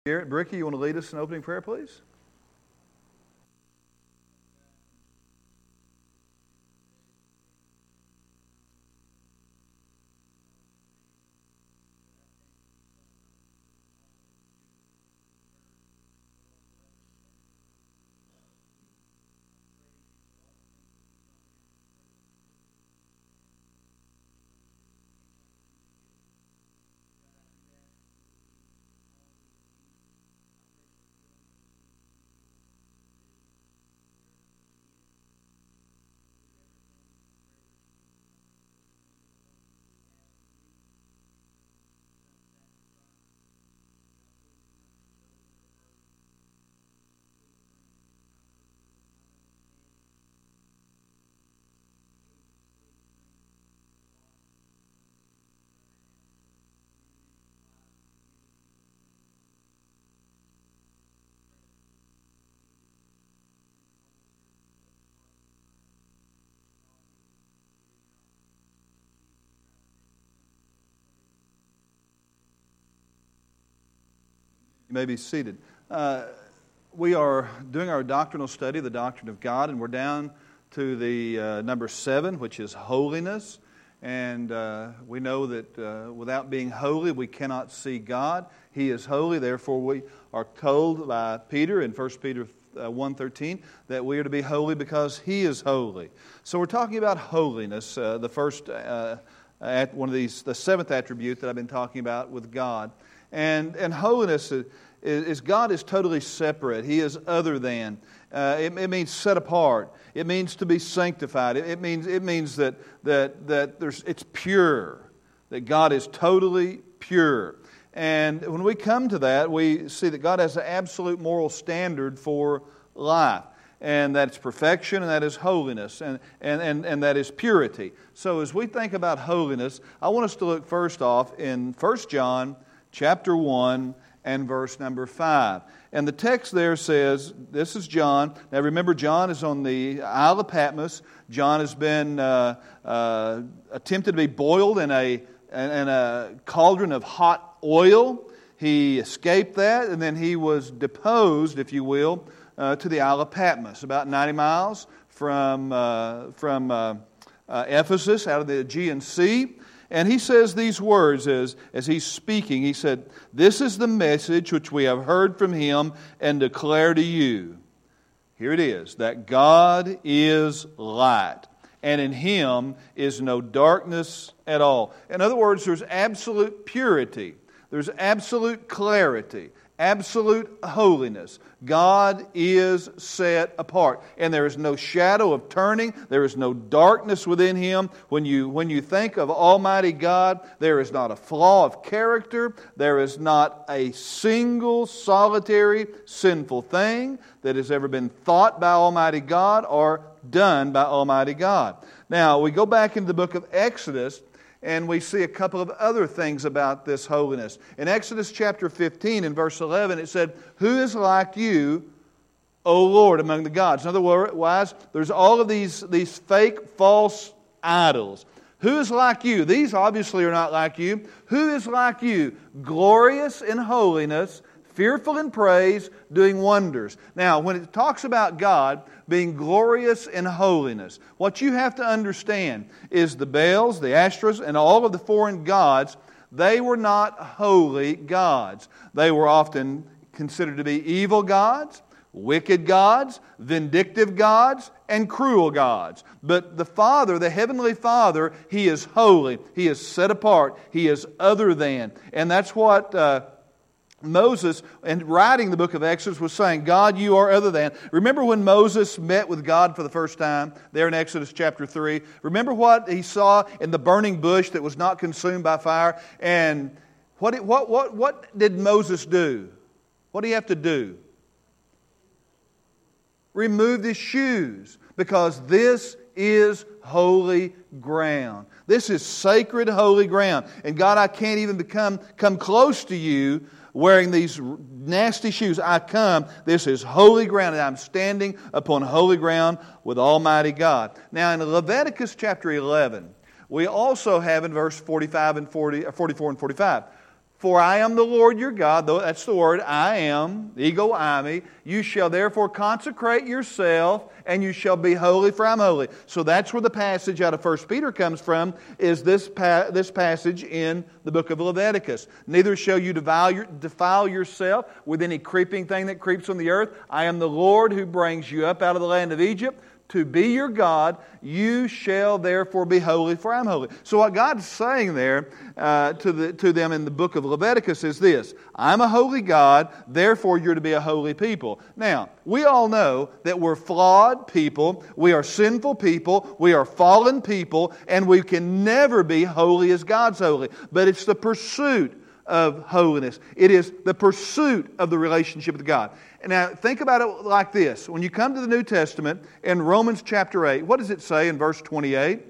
Garrett, Bricky, you want to lead us in opening prayer, please? You may be seated. We are doing our doctrinal study, the doctrine of God, and we're down to the number 7, which is holiness. And we know that without being holy, we cannot see God. He is holy. Therefore, we are told by Peter in 1 Peter 1:13 that we are to be holy because He is holy. So we're talking about holiness, the first one of these, the 7th attribute that I've been talking about with God. And holiness is God is totally separate. He is other than. It means set apart. It means to be sanctified. It means that it's pure. That God is totally pure. And when we come to that, we see that God has an absolute moral standard for life. And that's perfection, and that is holiness, and that is purity. So as we think about holiness, I want us to look first off in 1 John chapter 1 and verse number 5. And the text there says, this is John. Now remember, John is on the Isle of Patmos. John has been attempted to be boiled in a cauldron of hot oil. He escaped that, and then he was deposed, if you will, to the Isle of Patmos, about 90 miles from Ephesus, out of the Aegean Sea. And he says these words as he's speaking. He said, "This is the message which we have heard from Him and declare to you." Here it is, that God is light, and in Him is no darkness at all. In other words, there's absolute purity. There's absolute clarity. Absolute holiness. God is set apart. And there is no shadow of turning. There is no darkness within Him. When you think of Almighty God, there is not a flaw of character. There is not a single solitary sinful thing that has ever been thought by Almighty God or done by Almighty God. Now, we go back into the book of Exodus, and we see a couple of other things about this holiness. In Exodus chapter 15, in verse 11, it said, "Who is like you, O Lord, among the gods?" In other words, there's all of these fake, false idols. Who is like you? These obviously are not like you. Who is like you? Glorious in holiness, fearful in praise, doing wonders. Now, when it talks about God being glorious in holiness, what you have to understand is the Baals, the Ashtoreths, and all of the foreign gods, they were not holy gods. They were often considered to be evil gods, wicked gods, vindictive gods, and cruel gods. But the Father, the Heavenly Father, He is holy. He is set apart. He is other than. And that's what Moses, in writing the book of Exodus, was saying, God, you are other than. Remember when Moses met with God for the first time, there in Exodus chapter 3? Remember what he saw in the burning bush that was not consumed by fire? And what did Moses do? What did he have to do? Remove his shoes, because this is holy ground. This is sacred, holy ground. And God, I can't even come close to you wearing these nasty shoes. This is holy ground, and I'm standing upon holy ground with Almighty God. Now in Leviticus chapter 11, we also have in verse 44 and 45, For I am the Lord your God. That's the word, I am, ego eimi. You shall therefore consecrate yourself, and you shall be holy, for I am holy. So that's where the passage out of 1 Peter comes from, is this passage in the book of Leviticus. Neither shall you defile yourself with any creeping thing that creeps on the earth. I am the Lord who brings you up out of the land of Egypt to be your God. You shall therefore be holy, for I am holy. So what God's saying there to them in the book of Leviticus is this: I'm a holy God, therefore you're to be a holy people. Now, we all know that we're flawed people, we are sinful people, we are fallen people, and we can never be holy as God's holy. But it's the pursuit of holiness. It is the pursuit of the relationship with God. Now, think about it like this. When you come to the New Testament, in Romans chapter 8, what does it say in verse 28?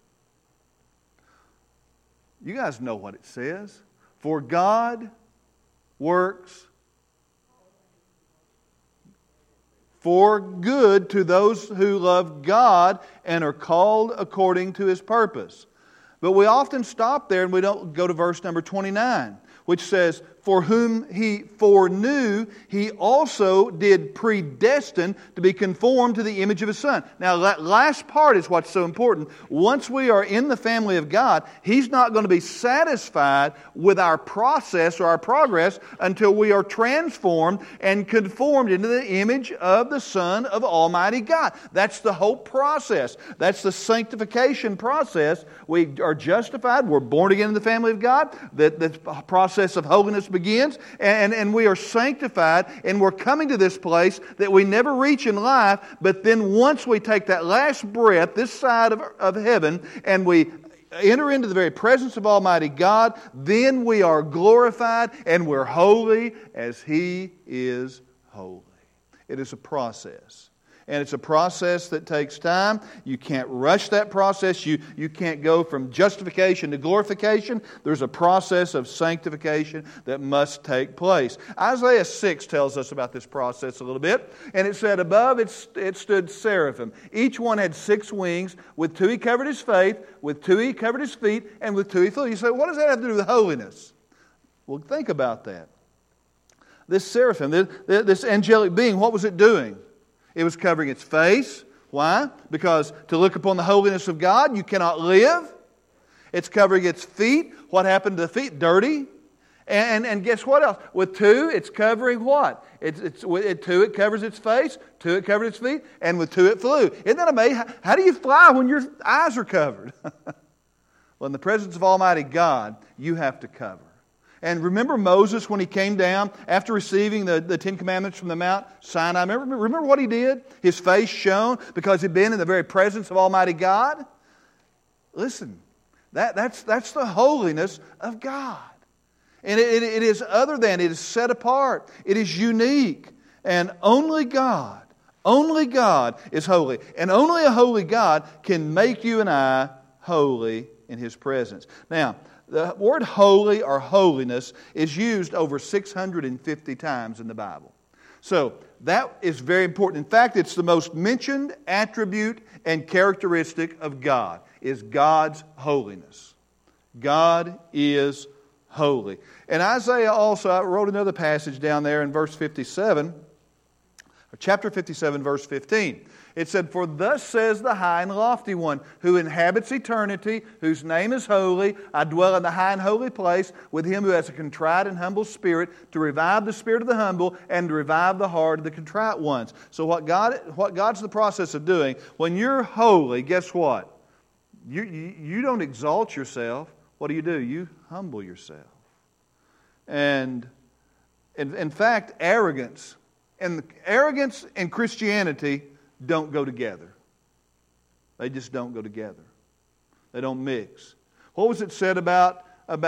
You guys know what it says. For God works for good to those who love God and are called according to His purpose. But we often stop there and we don't go to verse number 29, which says, for whom He foreknew, He also did predestine to be conformed to the image of His Son. Now, that last part is what's so important. Once we are in the family of God, He's not going to be satisfied with our process or our progress until we are transformed and conformed into the image of the Son of Almighty God. That's the whole process. That's the sanctification process. We are justified. We're born again in the family of God. The process of holiness begins, and we are sanctified, and we're coming to this place that we never reach in life, but then once we take that last breath this side of heaven, and we enter into the very presence of Almighty God, then we are glorified, and we're holy as He is holy. It is a process. And it's a process that takes time. You can't rush that process. You can't go from justification to glorification. There's a process of sanctification that must take place. Isaiah 6 tells us about this process a little bit. And it said, above it stood seraphim. Each one had 6 wings. With 2 he covered his face, with 2 he covered his feet, and with 2 he flew. You say, what does that have to do with holiness? Well, think about that. This seraphim, this angelic being, what was it doing? It was covering its face. Why? Because to look upon the holiness of God, you cannot live. It's covering its feet. What happened to the feet? Dirty. And guess what else? With 2, it's covering what? With 2, it covers its face. 2, it covers its feet. And with 2, it flew. Isn't that amazing? How do you fly when your eyes are covered? Well, in the presence of Almighty God, you have to cover. And remember Moses when he came down after receiving the 10 Commandments from the Mount Sinai? Remember what he did? His face shone because he'd been in the very presence of Almighty God. Listen, that's the holiness of God. And it is other than, it is set apart. It is unique. And only God is holy. And only a holy God can make you and I holy in His presence. Now, the word holy or holiness is used over 650 times in the Bible. So that is very important. In fact, it's the most mentioned attribute and characteristic of God, is God's holiness. God is holy. And Isaiah also, I wrote another passage down there in verse 57, or chapter 57, verse 15. It said, for thus says the high and lofty one, who inhabits eternity, whose name is holy. I dwell in the high and holy place with Him who has a contrite and humble spirit, to revive the spirit of the humble and to revive the heart of the contrite ones. So what God's in the process of doing, when you're holy, guess what? You don't exalt yourself. What do? You humble yourself. And in fact, arrogance and Christianity don't go together. They just don't go together. They don't mix. What was it said about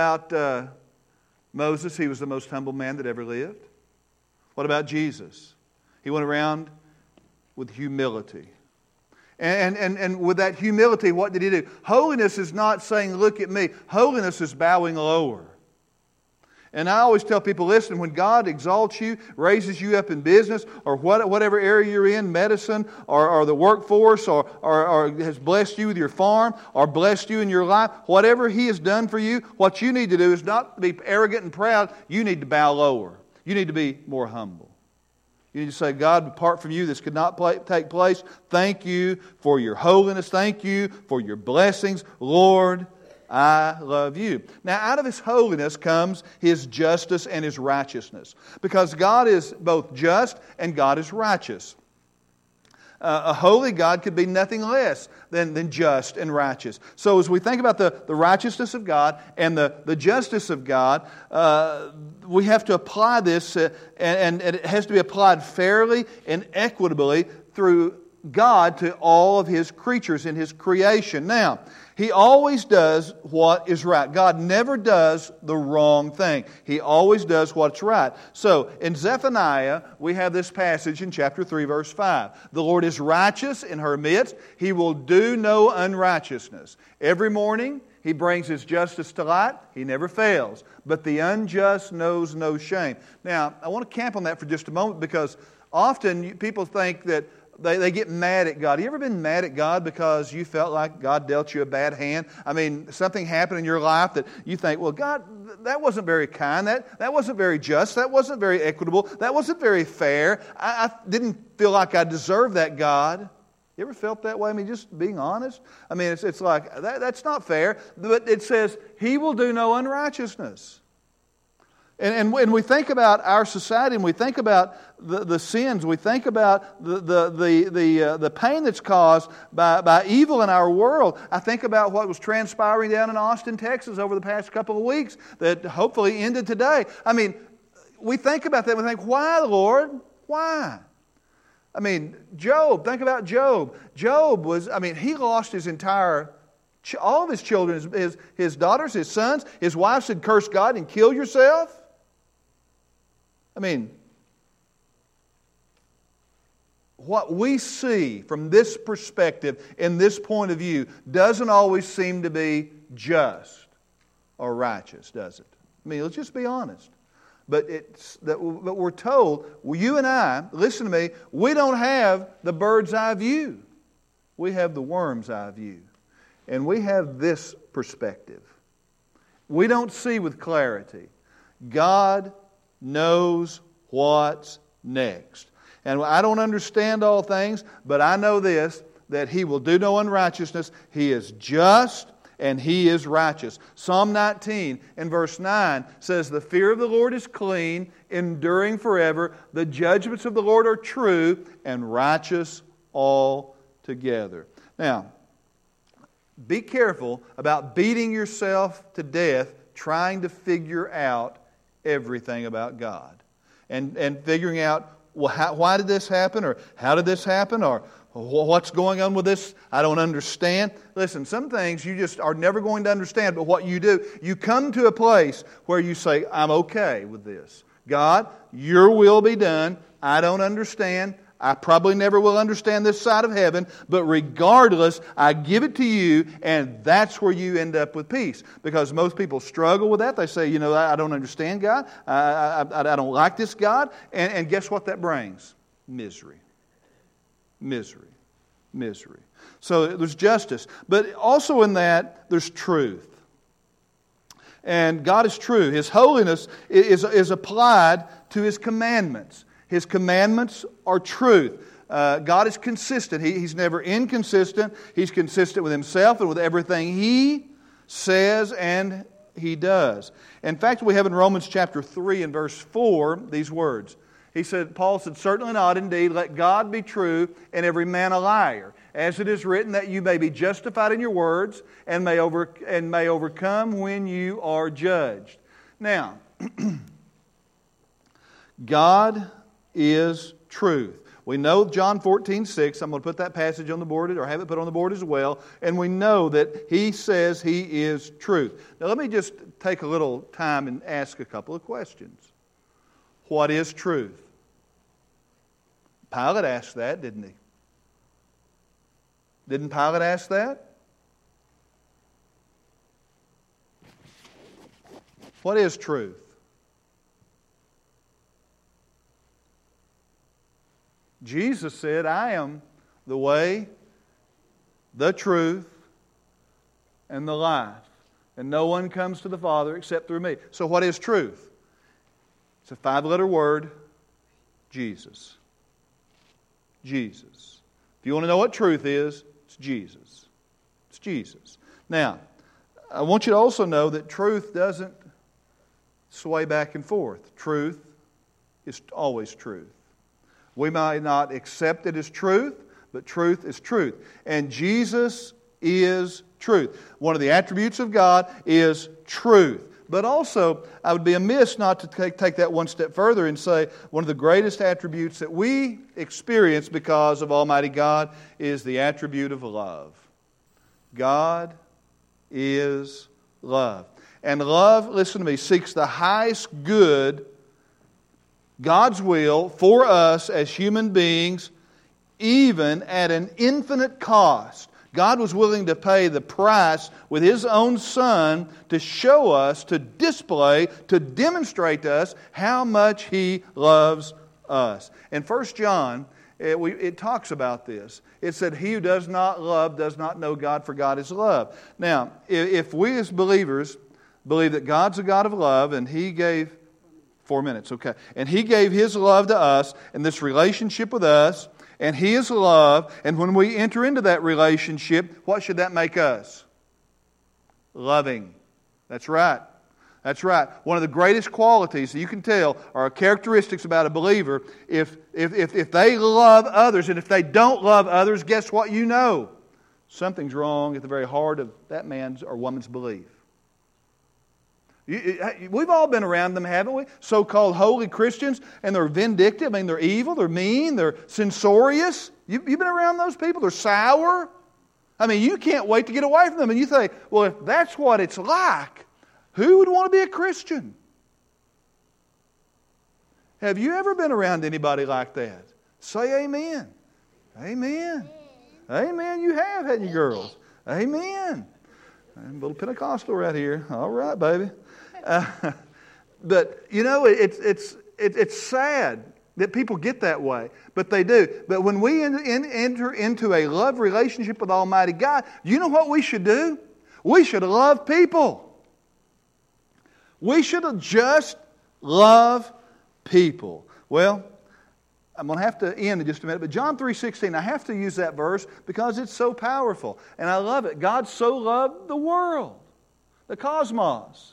Moses? He was the most humble man that ever lived. What about Jesus? He went around with humility. And with that humility, what did He do? Holiness is not saying, look at me. Holiness is bowing lower. And I always tell people, listen, when God exalts you, raises you up in business, or whatever area you're in, medicine, or the workforce, or has blessed you with your farm, or blessed you in your life, whatever He has done for you, what you need to do is not be arrogant and proud. You need to bow lower. You need to be more humble. You need to say, God, apart from you, this could not take place. Thank you for your holiness. Thank you for your blessings. Lord, I love you. Now, out of His holiness comes His justice and His righteousness. Because God is both just and God is righteous. A holy God could be nothing less than just and righteous. So as we think about the righteousness of God and the justice of God, we have to apply this, and it has to be applied fairly and equitably through God to all of His creatures in His creation. Now, He always does what is right. God never does the wrong thing. He always does what's right. So, in Zephaniah, we have this passage in chapter 3, verse 5. The Lord is righteous in her midst. He will do no unrighteousness. Every morning, He brings His justice to light. He never fails. But the unjust knows no shame. Now, I want to camp on that for just a moment, because often people think that they get mad at God. Have you ever been mad at God because you felt like God dealt you a bad hand? I mean, something happened in your life that you think, well, God, that wasn't very kind. That wasn't very just. That wasn't very equitable. That wasn't very fair. I didn't feel like I deserved that, God. You ever felt that way? I mean, just being honest. I mean, it's like, that's not fair. But it says, He will do no unrighteousness. And when we think about our society, and we think about the sins, we think about the pain that's caused by evil in our world, I think about what was transpiring down in Austin, Texas over the past couple of weeks that hopefully ended today. I mean, we think about that and we think, why, Lord? Why? I mean, Job, think about Job. Job was, he lost his entire, all of his children, his daughters, his sons. His wife said, curse God and kill yourself. I mean, what we see from this perspective, in this point of view, doesn't always seem to be just or righteous, does it? I mean, let's just be honest. But we're told, well, you and I, listen to me, we don't have the bird's eye view. We have the worm's eye view. And we have this perspective. We don't see with clarity. God knows what's next. And I don't understand all things, but I know this, that He will do no unrighteousness. He is just and He is righteous. Psalm 19 and verse 9 says, the fear of the Lord is clean, enduring forever. The judgments of the Lord are true and righteous altogether. Now, be careful about beating yourself to death trying to figure out everything about God. And figuring out, well, why did this happen? Or how did this happen? Or what's going on with this? I don't understand. Listen, some things you just are never going to understand, but what you do, you come to a place where you say, I'm okay with this. God, Your will be done. I don't understand. I probably never will understand this side of heaven, but regardless, I give it to You, and that's where you end up with peace. Because most people struggle with that. They say, I don't understand God. I don't like this God. And guess what that brings? Misery. Misery. Misery. So there's justice. But also in that, there's truth. And God is true. His holiness is applied to His commandments. His commandments are truth. God is consistent. He's never inconsistent. He's consistent with Himself and with everything He says and He does. In fact, we have in Romans chapter 3 and verse 4 these words. Paul said, certainly not indeed, let God be true and every man a liar. As it is written, that you may be justified in your words and may overcome when you are judged. Now, God is truth. We know John 14:6. I'm going to put that passage on the board, or have it put on the board as well. And we know that He says He is truth. Now let me just take a little time and ask a couple of questions. What is truth? Pilate asked that, didn't he? Didn't Pilate ask that? What is truth? Jesus said, I am the way, the truth, and the life. And no one comes to the Father except through me. So what is truth? It's a 5-letter word, Jesus. Jesus. If you want to know what truth is, it's Jesus. It's Jesus. Now, I want you to also know that truth doesn't sway back and forth. Truth is always truth. We might not accept it as truth, but truth is truth. And Jesus is truth. One of the attributes of God is truth. But also, I would be amiss not to take that one step further and say one of the greatest attributes that we experience because of Almighty God is the attribute of love. God is love. And love, listen to me, seeks the highest good, God's will, for us as human beings, even at an infinite cost. God was willing to pay the price with His own Son to show us, to display, to demonstrate to us how much He loves us. In 1 John, it talks about this. It said, he who does not love does not know God, for God is love. Now, if we as believers believe that God's a God of love, and He gave 4 minutes, okay. And He gave His love to us in this relationship with us, and He is love, and when we enter into that relationship, what should that make us? Loving. That's right. That's right. One of the greatest qualities that you can tell are characteristics about a believer. If they love others, and if they don't love others, guess what you know? Something's wrong at the very heart of that man's or woman's belief. We've all been around them, haven't we? So-called holy Christians, and they're vindictive. I mean, they're evil, they're mean, they're censorious. You've been around those people? They're sour. I mean, you can't wait to get away from them. And you think, well, if that's what it's like, who would want to be a Christian? Have you ever been around anybody like that? Say amen. Amen. Amen, you have, haven't you, girls? Amen. I'm a little Pentecostal right here. All right, baby. But, you know, it's sad that people get that way. But they do. But when we enter into a love relationship with Almighty God, you know what we should do? We should love people. We should just love people. Well, I'm going to have to end in just a minute, but John 3:16, I have to use that verse because it's so powerful. And I love it. God so loved the world, the cosmos.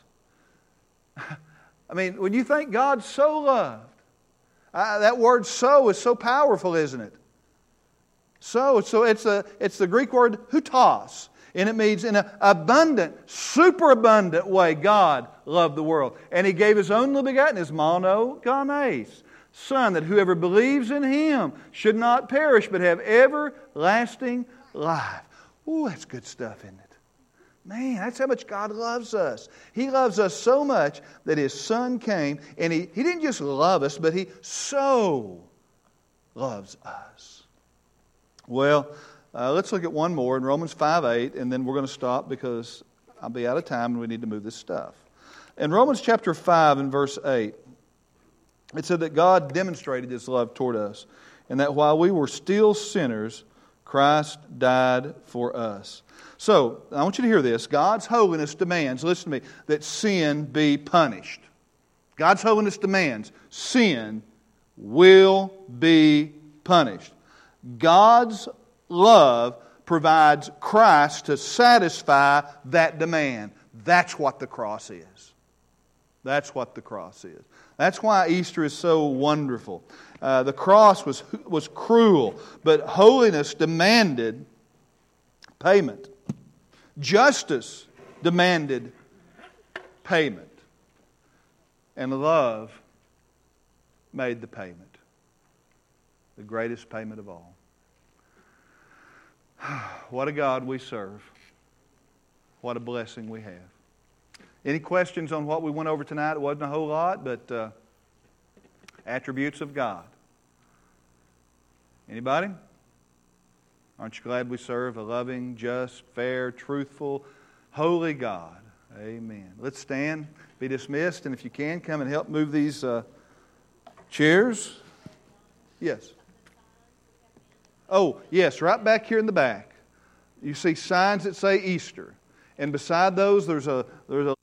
I mean, when you think God so loved, that word so is so powerful, isn't it? So it's the Greek word hutos. And it means in an abundant, superabundant way, God loved the world. And He gave His only begotten, His monogenes, Son, that whoever believes in Him should not perish, but have everlasting life. Ooh, that's good stuff, isn't it? Man, that's how much God loves us. He loves us so much that His Son came, and He didn't just love us, but He so loves us. Well, let's look at one more in Romans 5:8, and then we're going to stop because I'll be out of time and we need to move this stuff. In Romans chapter 5 and verse 8, it said that God demonstrated His love toward us, and that while we were still sinners, Christ died for us. So, I want you to hear this. God's holiness demands, listen to me, that sin be punished. God's holiness demands sin will be punished. God's love provides Christ to satisfy that demand. That's what the cross is. That's what the cross is. That's why Easter is so wonderful. The cross was cruel, but holiness demanded payment. Justice demanded payment. And love made the payment. The greatest payment of all. What a God we serve. What a blessing we have. Any questions on what we went over tonight? It wasn't a whole lot, but attributes of God. Anybody? Aren't you glad we serve a loving, just, fair, truthful, holy God? Amen. Let's stand, be dismissed, and if you can, come and help move these chairs. Yes. Oh, yes, right back here in the back. You see signs that say Easter. And beside those, there's a